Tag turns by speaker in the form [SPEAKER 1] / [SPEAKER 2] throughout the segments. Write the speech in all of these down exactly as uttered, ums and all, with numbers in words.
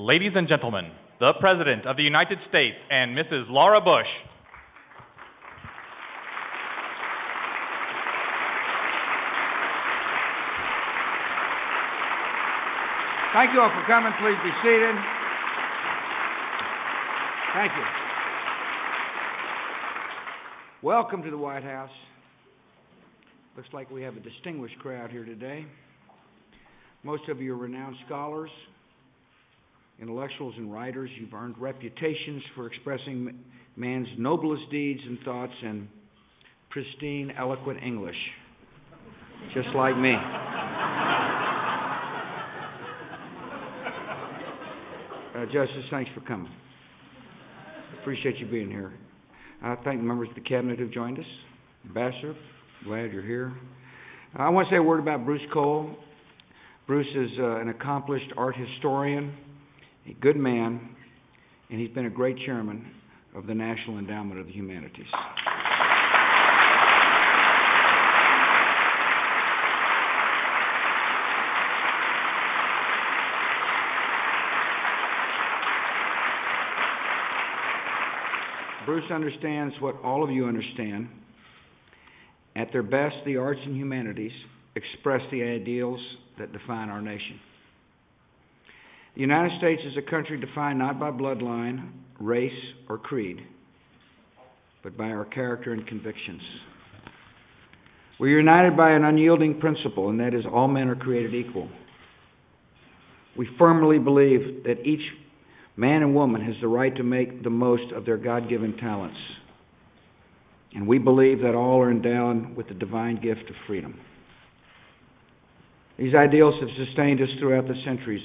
[SPEAKER 1] Ladies and gentlemen, the President of the United States and Missus Laura Bush.
[SPEAKER 2] Thank you all for coming. Please be seated. Thank you. Welcome to the White House. Looks like we have a distinguished crowd here today. Most of you are renowned scholars, intellectuals, and writers. You've earned reputations for expressing man's noblest deeds and thoughts in pristine, eloquent English, just like me. Uh, Justice, thanks for coming. Appreciate you being here. I thank the members of the Cabinet who've joined us. Ambassador, glad you're here. I want to say a word about Bruce Cole. Bruce is uh, an accomplished art historian, a good man, and he's been a great chairman of the National Endowment of the Humanities. Bruce understands what all of you understand. At their best, the arts and humanities express the ideals that define our nation. The United States is a country defined not by bloodline, race, or creed, but by our character and convictions. We're united by an unyielding principle, and that is all men are created equal. We firmly believe that each man and woman has the right to make the most of their God-given talents. And we believe that all are endowed with the divine gift of freedom. These ideals have sustained us throughout the centuries.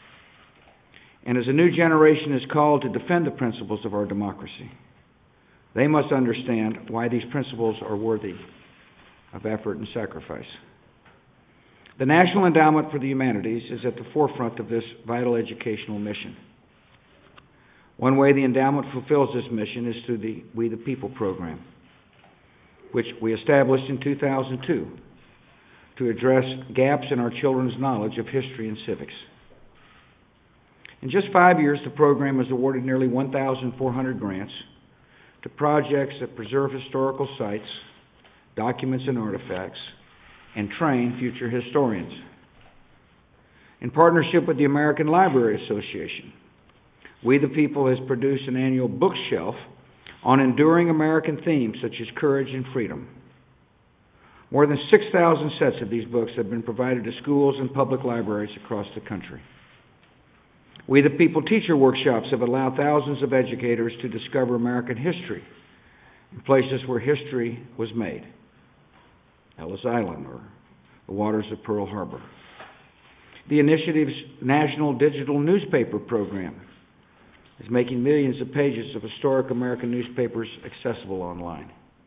[SPEAKER 2] And as a new generation is called to defend the principles of our democracy, they must understand why these principles are worthy of effort and sacrifice. The National Endowment for the Humanities is at the forefront of this vital educational mission. One way the endowment fulfills this mission is through the We the People program, which we established in two thousand two to address gaps in our children's knowledge of history and civics. In just five years, the program has awarded nearly one thousand four hundred grants to projects that preserve historical sites, documents and artifacts, and train future historians. In partnership with the American Library Association, We the People has produced an annual bookshelf on enduring American themes such as courage and freedom. More than six thousand sets of these books have been provided to schools and public libraries across the country. We the People teacher workshops have allowed thousands of educators to discover American history in places where history was made. Ellis Island or the waters of Pearl Harbor. The initiative's National Digital Newspaper Program is making millions of pages of historic American newspapers accessible online.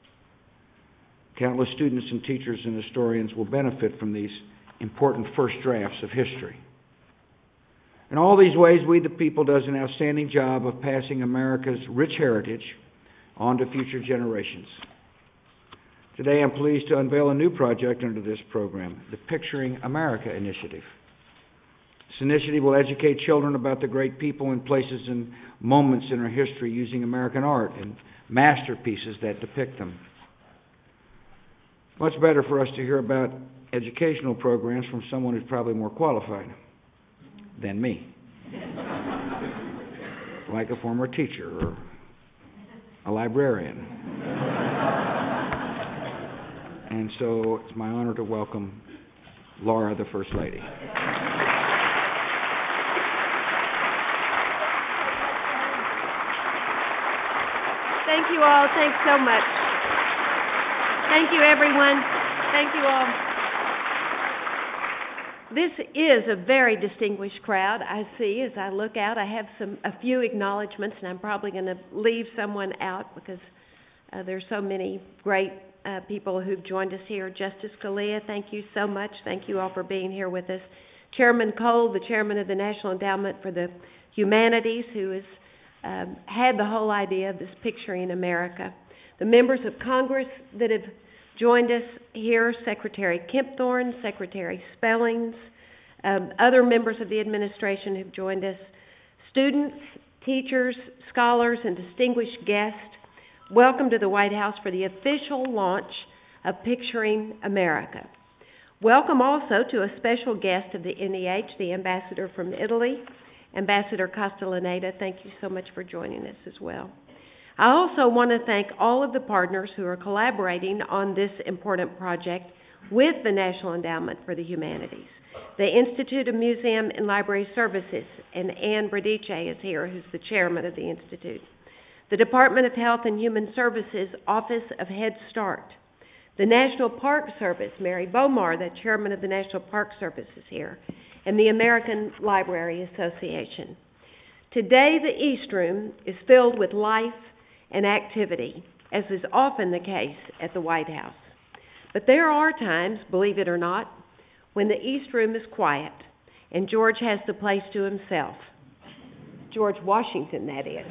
[SPEAKER 2] Countless students and teachers and historians will benefit from these important first drafts of history. In all these ways, We the People does an outstanding job of passing America's rich heritage on to future generations. Today, I'm pleased to unveil a new project under this program, the Picturing America Initiative. This initiative will educate children about the great people and places and moments in our history using American art and masterpieces that depict them. It's much better for us to hear about educational programs from someone who's probably more qualified than me, like a former teacher or a librarian. And so it's my honor to welcome Laura, the First Lady.
[SPEAKER 3] Thank you all. Thanks so much. Thank you, everyone. Thank you all. This is a very distinguished crowd, I see. As I look out, I have some a few acknowledgments, and I'm probably going to leave someone out because uh, there's so many great uh, people who've joined us here. Justice Scalia, thank you so much. Thank you all for being here with us. Chairman Cole, the chairman of the National Endowment for the Humanities, who has um, had the whole idea of this Picturing America. The members of Congress that have joined us here, Secretary Kempthorne, Secretary Spellings, um, other members of the administration who've joined us, Students, teachers, scholars, and distinguished guests, welcome to the White House for the official launch of Picturing America. Welcome also to a special guest of the N E H, the ambassador from Italy, Ambassador Castellaneta. Thank you so much for joining us as well. I also want to thank all of the partners who are collaborating on this important project with the National Endowment for the Humanities. The Institute of Museum and Library Services, and Ann Bradice is here, who's the chairman of the Institute. The Department of Health and Human Services Office of Head Start. The National Park Service, Mary Bomar, the chairman of the National Park Service, is here, and the American Library Association. Today, the East Room is filled with life and activity, as is often the case at the White House. But there are times, believe it or not, when the East Room is quiet and George has the place to himself. George Washington, that is.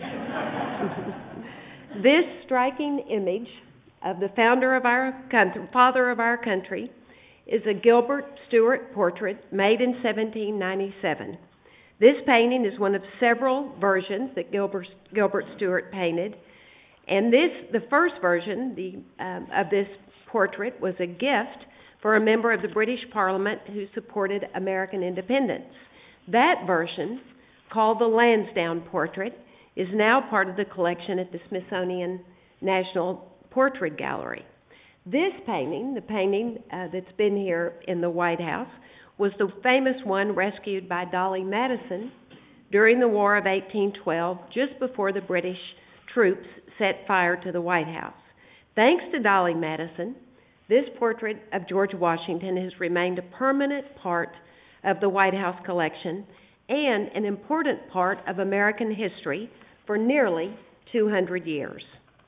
[SPEAKER 3] This striking image of the founder of our country, father of our country, is a Gilbert Stuart portrait made in seventeen ninety-seven. This painting is one of several versions that Gilbert, Gilbert Stuart painted, and this, the first version the, um, of this portrait was a gift for a member of the British Parliament who supported American independence. That version, called the Lansdowne portrait, is now part of the collection at the Smithsonian National Portrait Gallery. This painting, the painting uh, that's been here in the White House, was the famous one rescued by Dolly Madison during the War of eighteen twelve, just before the British troops set fire to the White House. Thanks to Dolly Madison, this portrait of George Washington has remained a permanent part of the White House collection and an important part of American history for nearly two hundred years.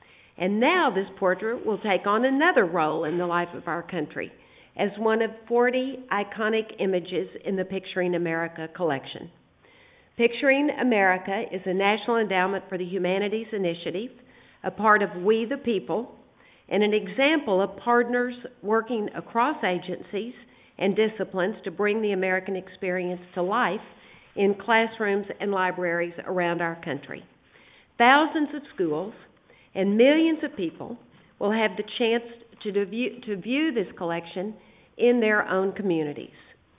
[SPEAKER 3] And now this portrait will take on another role in the life of our country as one of forty iconic images in the Picturing America collection. Picturing America is a National Endowment for the Humanities initiative, a part of We the People, and an example of partners working across agencies and disciplines to bring the American experience to life in classrooms and libraries around our country. Thousands of schools and millions of people will have the chance to view, to view this collection in their own communities.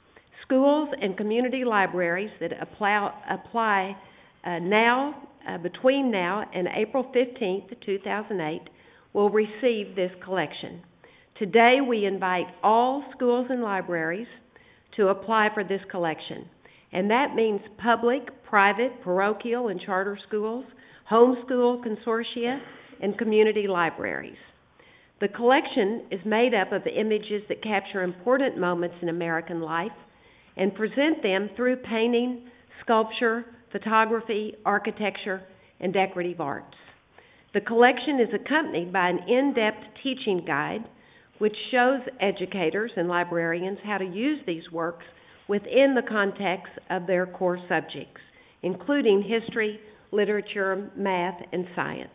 [SPEAKER 3] Schools and community libraries that apply, apply uh, now, uh, between now and April fifteenth, two thousand eight, will receive this collection. Today, we invite all schools and libraries to apply for this collection, and that means public, private, parochial, and charter schools, homeschool consortia, and community libraries. The collection is made up of images that capture important moments in American life and present them through painting, sculpture, photography, architecture, and decorative arts. The collection is accompanied by an in-depth teaching guide which shows educators and librarians how to use these works within the context of their core subjects, including history, literature, math, and science.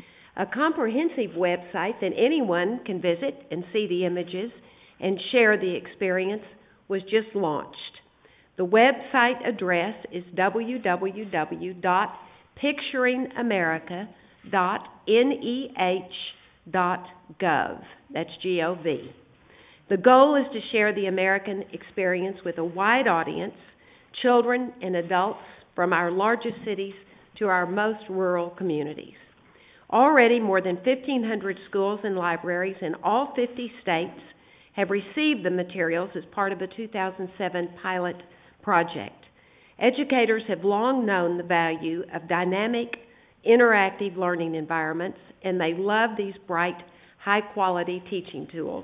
[SPEAKER 3] A comprehensive website that anyone can visit and see the images and share the experience was just launched. The website address is w w w dot picturing america dot n e h dot gov. That's G O V. The goal is to share the American experience with a wide audience, children and adults from our largest cities to our most rural communities. Already, more than fifteen hundred schools and libraries in all fifty states have received the materials as part of the two thousand seven pilot project. Educators have long known the value of dynamic, interactive learning environments, and they love these bright, high-quality teaching tools.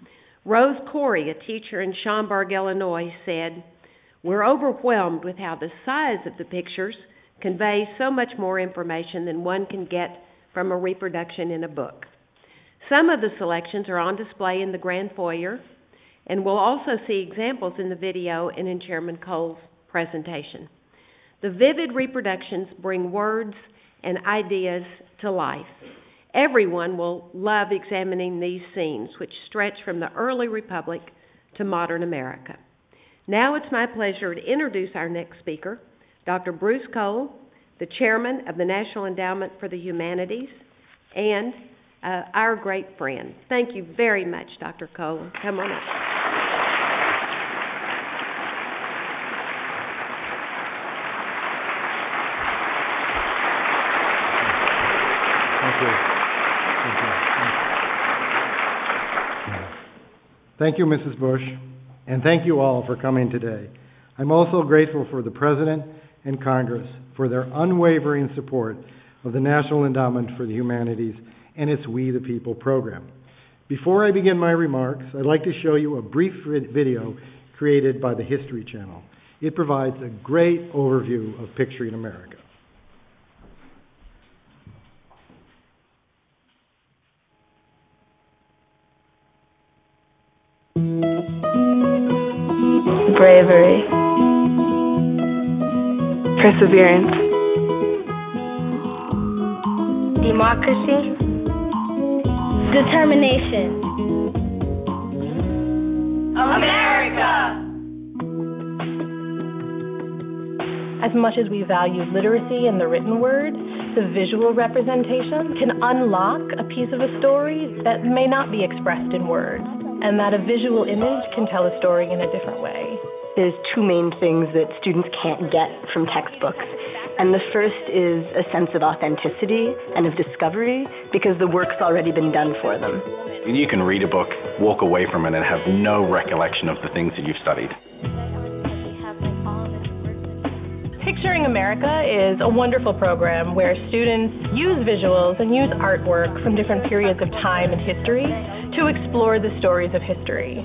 [SPEAKER 3] Rose Corey, a teacher in Schaumburg, Illinois, said, "We're overwhelmed with how the size of the pictures conveys so much more information than one can get from a reproduction in a book." Some of the selections are on display in the grand foyer, and we'll also see examples in the video and in Chairman Cole's presentation. The vivid reproductions bring words and ideas to life. Everyone will love examining these scenes, which stretch from the early Republic to modern America. Now it's my pleasure to introduce our next speaker, Doctor Bruce Cole, the chairman of the National Endowment for the Humanities, and uh, our great friend. Thank you very much, Doctor Cole. Come on up.
[SPEAKER 4] Thank you. Thank you, Missus Bush, and thank you all for coming today. I'm also grateful for the President and Congress for their unwavering support of the National Endowment for the Humanities and its We the People program. Before I begin my remarks, I'd like to show you a brief video created by the History Channel. It provides a great overview of Picturing America.
[SPEAKER 5] Bravery, perseverance,
[SPEAKER 6] democracy, determination. America!
[SPEAKER 7] As much as we value literacy and the written word, the visual representation can unlock a piece of a story that may not be expressed in words, and that a visual image can tell a story in a different way.
[SPEAKER 8] There's two main things that students can't get from textbooks. And the first is a sense of authenticity and of discovery, because the work's already been done for them.
[SPEAKER 9] You can read a book, walk away from it, and have no recollection of the things that you've studied.
[SPEAKER 7] Picturing America is a wonderful program where students use visuals and use artwork from different periods of time and history to explore the stories of history.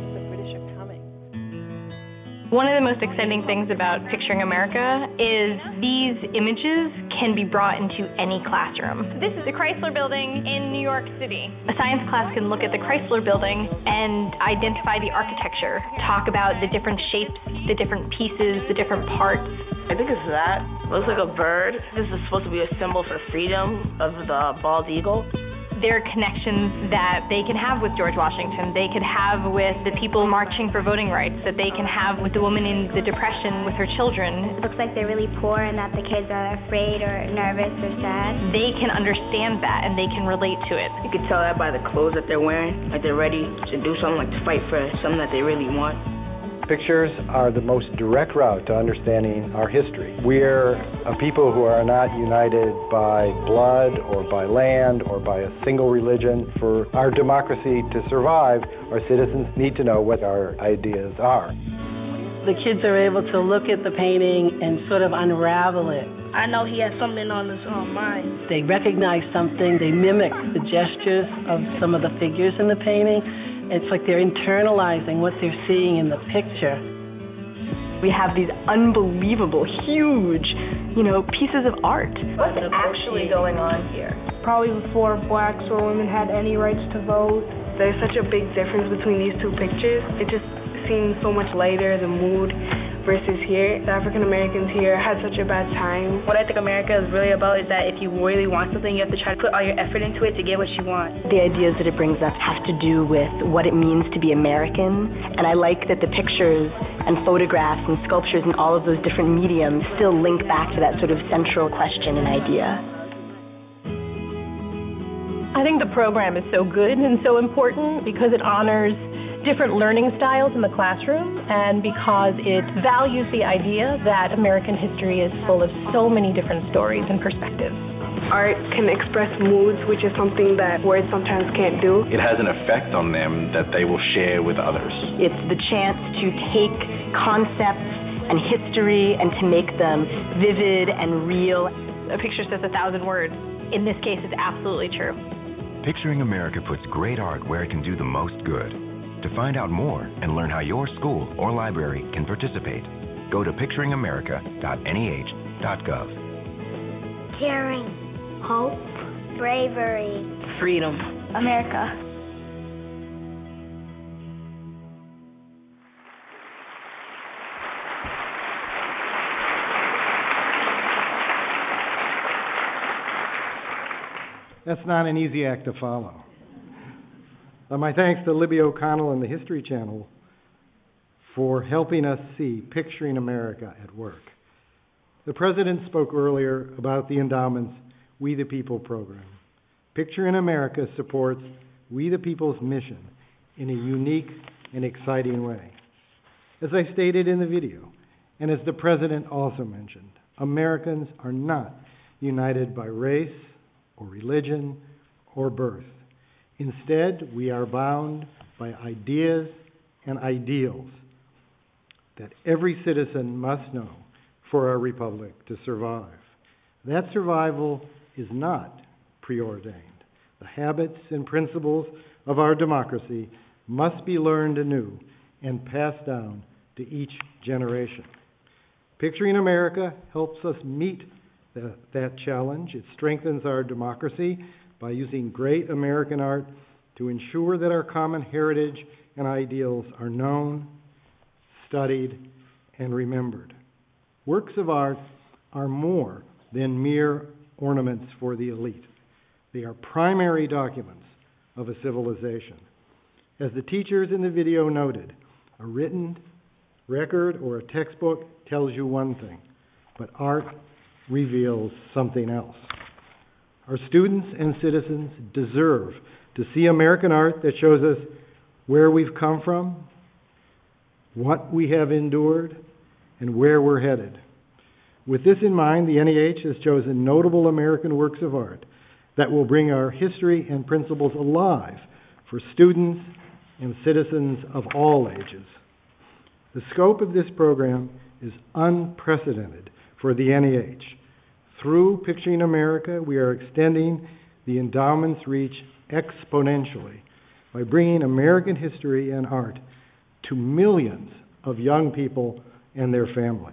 [SPEAKER 10] One of the most exciting things about Picturing America is these images can be brought into any classroom. This is the Chrysler Building in New York City. A science class can look at the Chrysler Building and identify the architecture, talk about the different shapes, the different pieces, the different parts.
[SPEAKER 11] I think it's that. It looks like a bird. This is supposed to be a symbol for freedom of the bald eagle.
[SPEAKER 10] There are connections that they can have with George Washington, they could have with the people marching for voting rights, that they can have with the woman in the Depression with her children.
[SPEAKER 6] It looks like they're really poor and that the kids are afraid or nervous or sad.
[SPEAKER 10] They can understand that and they can relate to it.
[SPEAKER 11] You can tell that by the clothes that they're wearing, like they're ready to do something, like to fight for something that they really want.
[SPEAKER 4] Pictures are the most direct route to understanding our history. We're a people who are not united by blood or by land or by a single religion. For our democracy to survive, our citizens need to know what our ideas are.
[SPEAKER 12] The kids are able to look at the painting and sort of unravel it.
[SPEAKER 11] I know he has something on his own mind.
[SPEAKER 12] They recognize something, they mimic the gestures of some of the figures in the painting. It's like they're internalizing what they're seeing in the picture.
[SPEAKER 8] We have these unbelievable, huge, you know, pieces of art.
[SPEAKER 10] What's actually going on here?
[SPEAKER 13] Probably before blacks or women had any rights to vote.
[SPEAKER 14] There's such a big difference between these two pictures. It just seems so much lighter, the mood, versus here. The African Americans here had such a bad time.
[SPEAKER 15] What I think America is really about is that if you really want something, you have to try to put all your effort into it to get what you want.
[SPEAKER 8] The ideas that it brings up have to do with what it means to be American, and I like that the pictures and photographs and sculptures and all of those different mediums still link back to that sort of central question and idea.
[SPEAKER 7] I think the program is so good and so important because it honors different learning styles in the classroom and because it values the idea that American history is full of so many different stories and perspectives.
[SPEAKER 14] Art can express moods, which is something that words sometimes can't do.
[SPEAKER 9] It has an effect on them that they will share with others.
[SPEAKER 8] It's the chance to take concepts and history and to make them vivid and real.
[SPEAKER 10] A picture says a thousand words. In this case, it's absolutely true.
[SPEAKER 16] Picturing America puts great art where it can do the most good. To find out more and learn how your school or library can participate, go to picturing america dot N E H dot gov.
[SPEAKER 6] Caring, hope, bravery,
[SPEAKER 11] freedom,
[SPEAKER 6] America.
[SPEAKER 4] That's not an easy act to follow. Uh, my thanks to Libby O'Connell and the History Channel for helping us see Picturing America at work. The President spoke earlier about the endowment's We the People program. Picturing America supports We the People's mission in a unique and exciting way. As I stated in the video, and as the President also mentioned, Americans are not united by race or religion or birth. Instead, we are bound by ideas and ideals that every citizen must know for our republic to survive. That survival is not preordained. The habits and principles of our democracy must be learned anew and passed down to each generation. Picturing America helps us meet the, that challenge. It strengthens our democracy by using great American art to ensure that our common heritage and ideals are known, studied, and remembered. Works of art are more than mere ornaments for the elite. They are primary documents of a civilization. As the teachers in the video noted, a written record or a textbook tells you one thing, but art reveals something else. Our students and citizens deserve to see American art that shows us where we've come from, what we have endured, and where we're headed. With this in mind, the N E H has chosen notable American works of art that will bring our history and principles alive for students and citizens of all ages. The scope of this program is unprecedented for the N E H. Through Picturing America, we are extending the endowment's reach exponentially by bringing American history and art to millions of young people and their families.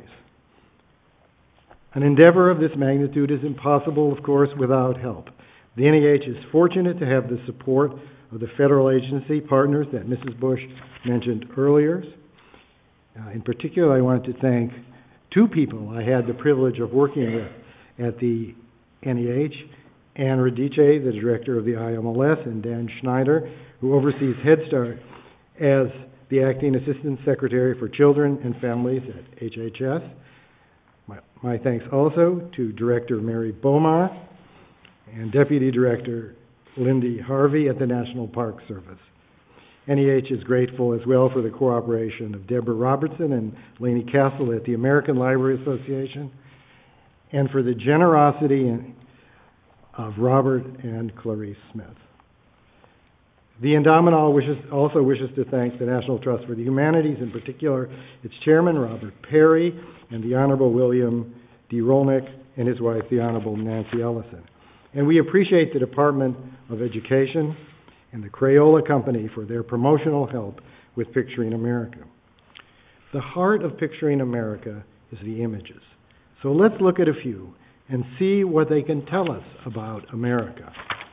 [SPEAKER 4] An endeavor of this magnitude is impossible, of course, without help. The N E H is fortunate to have the support of the federal agency partners that Missus Bush mentioned earlier. Uh, in particular, I want to thank two people I had the privilege of working with at the N E H, Ann Radice, the director of the I M L S, and Dan Schneider, who oversees Head Start as the acting assistant secretary for children and families at H H S. My, my thanks also to Director Mary Bomar and Deputy Director Lindy Harvey at the National Park Service. N E H is grateful as well for the cooperation of Deborah Robertson and Lainey Castle at the American Library Association, and for the generosity of Robert and Clarice Smith. The endowment also wishes to thank the National Trust for the Humanities, in particular its chairman, Robert Perry, and the Honorable William D. Rolnick and his wife, the Honorable Nancy Ellison. And we appreciate the Department of Education and the Crayola Company for their promotional help with Picturing America. The heart of Picturing America is the images. So let's look at a few and see what they can tell us about America.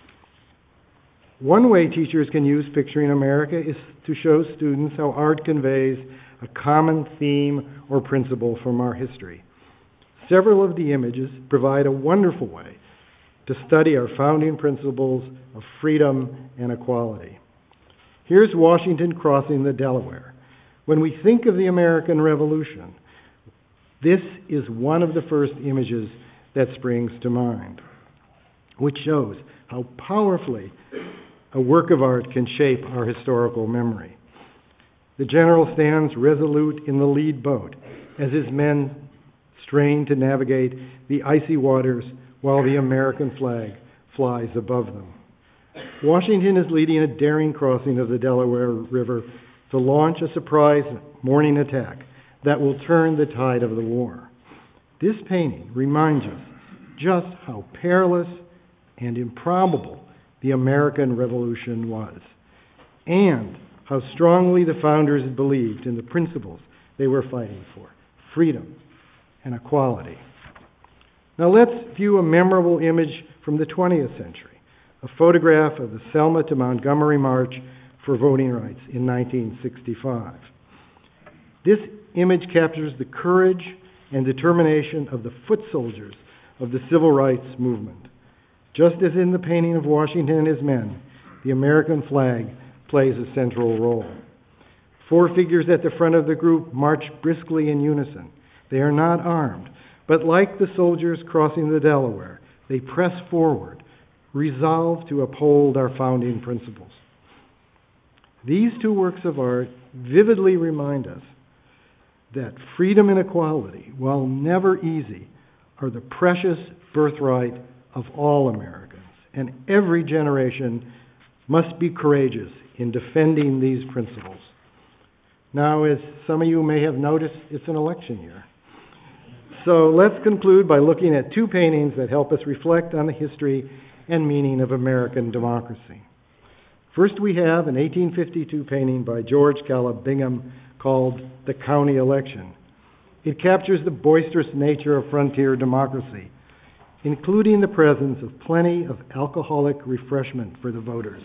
[SPEAKER 4] One way teachers can use Picturing America is to show students how art conveys a common theme or principle from our history. Several of the images provide a wonderful way to study our founding principles of freedom and equality. Here's Washington crossing the Delaware. When we think of the American Revolution, this is one of the first images that springs to mind, which shows how powerfully a work of art can shape our historical memory. The general stands resolute in the lead boat as his men strain to navigate the icy waters while the American flag flies above them. Washington is leading a daring crossing of the Delaware River to launch a surprise morning attack that will turn the tide of the war. This painting reminds us just how perilous and improbable the American Revolution was, and how strongly the founders believed in the principles they were fighting for, freedom and equality. Now let's view a memorable image from the twentieth century, a photograph of the Selma to Montgomery March for voting rights in nineteen sixty-five. This image captures the courage and determination of the foot soldiers of the civil rights movement. Just as in the painting of Washington and his men, the American flag plays a central role. Four figures at the front of the group march briskly in unison. They are not armed, But like the soldiers crossing the Delaware, they press forward, resolved to uphold our founding principles. These two works of art vividly remind us that freedom and equality, while never easy, are the precious birthright of all Americans, and every generation must be courageous in defending these principles. Now, as some of you may have noticed, it's an election year. So let's conclude by looking at two paintings that help us reflect on the history and meaning of American democracy. First, we have an eighteen fifty-two painting by George Caleb Bingham called The County Election. It captures the boisterous nature of frontier democracy, including the presence of plenty of alcoholic refreshment for the voters.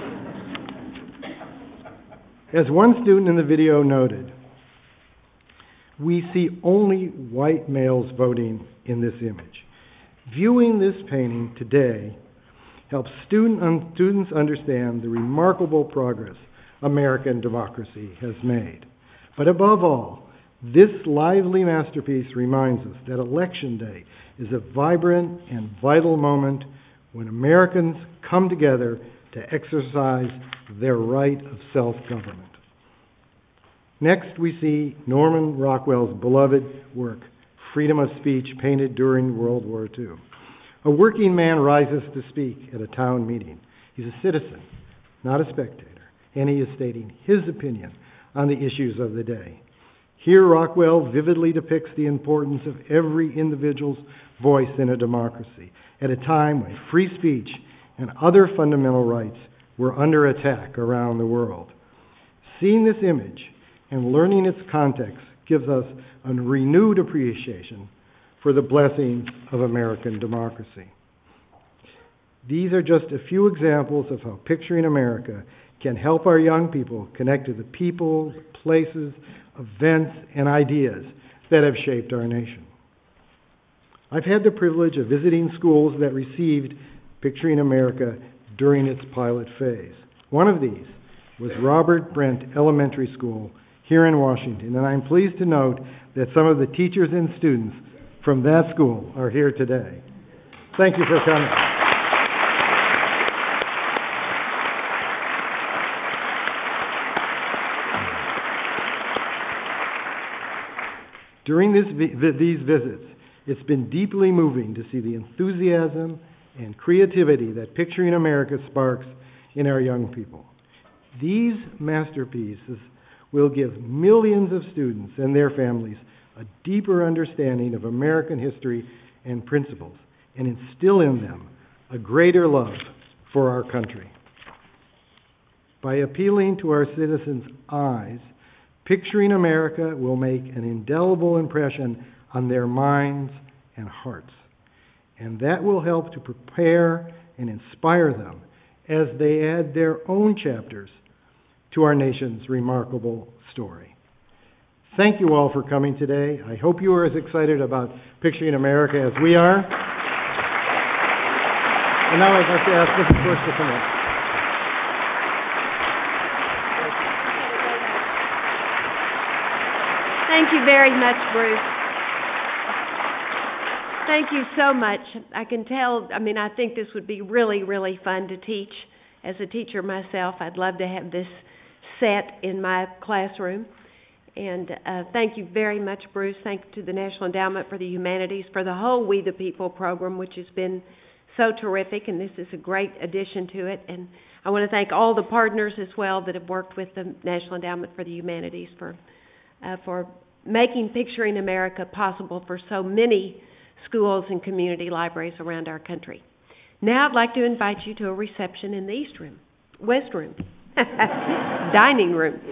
[SPEAKER 4] As one student in the video noted, we see only white males voting in this image. Viewing this painting today helps student un- students understand the remarkable progress American democracy has made. But above all, this lively masterpiece reminds us that Election Day is a vibrant and vital moment when Americans come together to exercise their right of self-government. Next, we see Norman Rockwell's beloved work, Freedom of Speech, painted during World War Two. A working man rises to speak at a town meeting. He's a citizen, not a spectator, and he is stating his opinion on the issues of the day. Here, Rockwell vividly depicts the importance of every individual's voice in a democracy at a time when free speech and other fundamental rights were under attack around the world. Seeing this image and learning its context gives us a renewed appreciation for the blessings of American democracy. These are just a few examples of how Picturing America can help our young people connect to the people, places, events, and ideas that have shaped our nation. I've had the privilege of visiting schools that received Picturing America during its pilot phase. One of these was Robert Brent Elementary School here in Washington, and I'm pleased to note that some of the teachers and students from that school are here today. Thank you for coming. During this vi- these visits, it's been deeply moving to see the enthusiasm and creativity that Picturing America sparks in our young people. These masterpieces will give millions of students and their families a deeper understanding of American history and principles, and instill in them a greater love for our country. By appealing to our citizens' eyes, Picturing America will make an indelible impression on their minds and hearts, and that will help to prepare and inspire them as they add their own chapters to our nation's remarkable story. Thank you all for coming today. I hope you are as excited about Picturing America as we are. And now I'd like to ask Missus Bush to come in.
[SPEAKER 3] Thank you very much, Bruce. Thank you so much. I can tell, I mean, I think this would be really, really fun to teach. As a teacher myself, I'd love to have this set in my classroom. And uh, thank you very much, Bruce. Thank you to the National Endowment for the Humanities for the whole We the People program, which has been so terrific, and this is a great addition to it. And I want to thank all the partners as well that have worked with the National Endowment for the Humanities for uh, for making Picturing America possible for so many schools and community libraries around our country. Now I'd like to invite you to a reception in the East Room, West Room, dining room.